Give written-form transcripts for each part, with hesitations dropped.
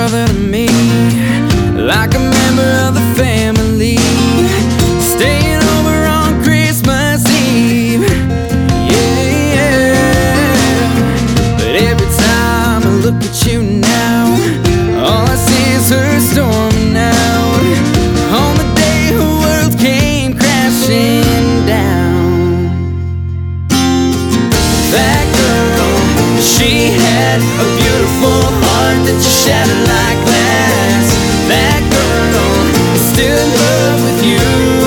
brother to me, like a member of the family, staying over on Christmas Eve. Yeah, but every time I look at you now, all I see is her storming out on the day her world came crashing down. That girl, she had a beautiful heart that you shattered like glass. That girl is still in love with you.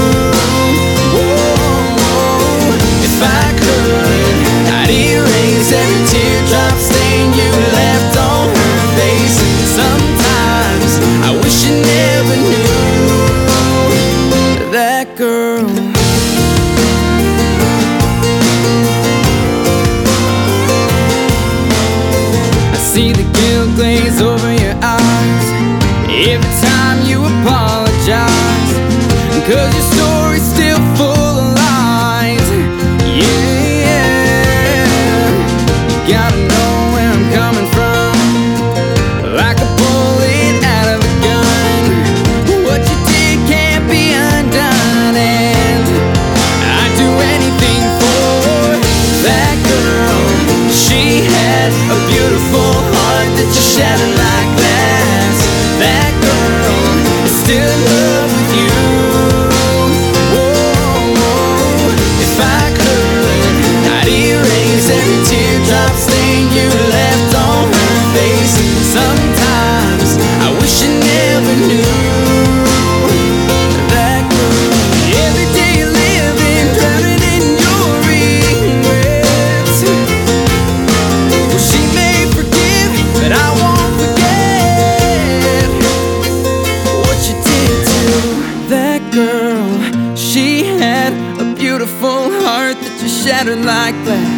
Whoa, if I could, I'd erase every teardrop stain you left on her face. Sometimes I wish you never knew that girl. See the guilt glaze over your eyes every time you apologize, 'cause your story's still full of lies. Yeah, you gotta know where I'm coming from, like a bullet out of a gun. What you did can't be undone, and I'd do anything for that girl. She had a beautiful heart that you shattered like glass. That girl is still in love with you. Whoa, if I could, I'd erase every teardrop stain you left on her face. Sometimes I wish you never knew that girl. Every day you're living, drowning in your regrets. Well, she may forgive, but I won't forget what you did to that girl. She had a beautiful heart that you shattered like glass.